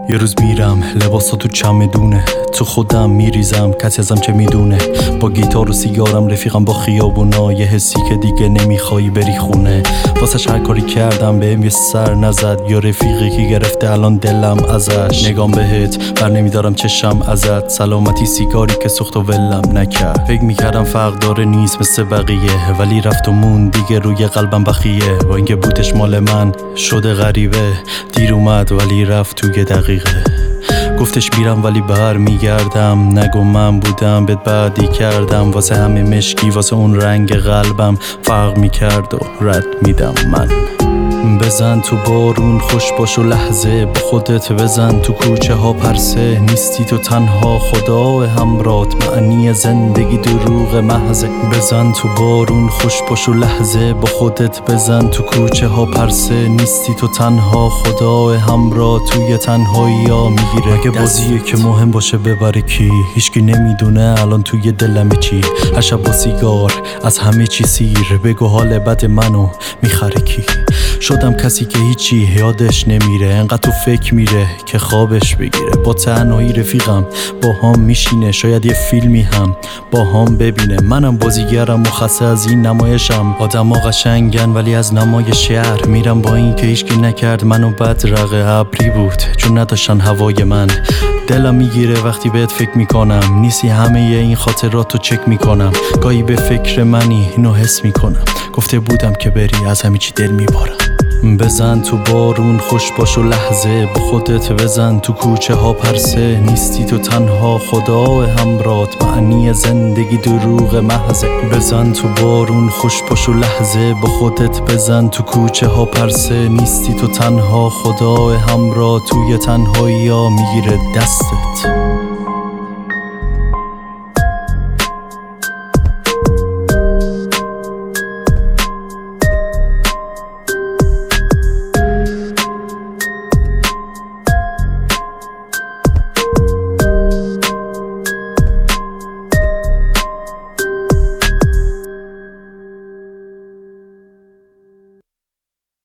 یه روز میرم لباسا تو چمدونه، تو خودم میریزم کسی ازم چه میدونه. با گیتار و سیگارم رفیقم با خیابونا، یه حسی که دیگه نمیخوای بری خونه. واسش هر کاری کردم بهم یه سر نزد، یا رفیقی که گرفته الان دلم ازش. نگام بهت بر نمیدارم چشم ازت، سلامتی سیگاری که سوخت و ولم نکرد. فکر میکردم فرق داره نیست مثل بقیه، ولی رفت و مون دیگه روی قلبم بخیه. با اینکه بوتش مال من شده غریبه، دیر اومد ولی رفت توی دقیقه. گفتش میرم ولی بر میگردم، نگو من بودم بهت بعدی کردم. واسه همه مشکی واسه اون رنگ قلبم فرق میکرد و رد میدم من. بزن تو بارون خوش باش و لحظه، با خودت بزن تو کوچه ها پرسه. نیستی تو تنها خدا همرات، معنی زندگی دروغ محضه. بزن تو بارون خوش باش و لحظه، با خودت بزن تو کوچه ها پرسه. نیستی تو تنها خدا همرات، توی تنهایی ها میگیره. اگه بازیه که مهم باشه ببره کی، هیچکی نمیدونه الان توی دلمه چی. هر شب با سیگار از همه چی سیر، بگو حال بد منو میخره کی. شدم کسی که هیچی یادش نمیره، انقدر تو فکر میره که خوابش بگیره. با تنهایی رفیقم با هم میشینه، شاید یه فیلمی هم با هم ببینه. منم بازیگرم و خسته از این نمایشم. آدم ها قشنگن ولی از نمای شهر میرم، با این که هیچکی نکرد منو بد. رقه ابری بود چون نداشتن هوای من. دلم میگیره وقتی بهت فکر میکنم، نیستی همه این خاطراتو چک میکنم. گاهی به فکر منی اینو حس میکنم، گفته بودم که بری از همه چی دل میبارم. بزن تو بارون خوش باش و لحظه، با خودت بزن تو کوچه ها پرسه. نیستی تو تنها خدا همرات، معنی زندگی دروغ محضه. بزن تو بارون خوش باش و لحظه، با خودت بزن تو کوچه ها پرسه. نیستی تو تنها خدا همرات، توی تنهایی ها میگیره دستت.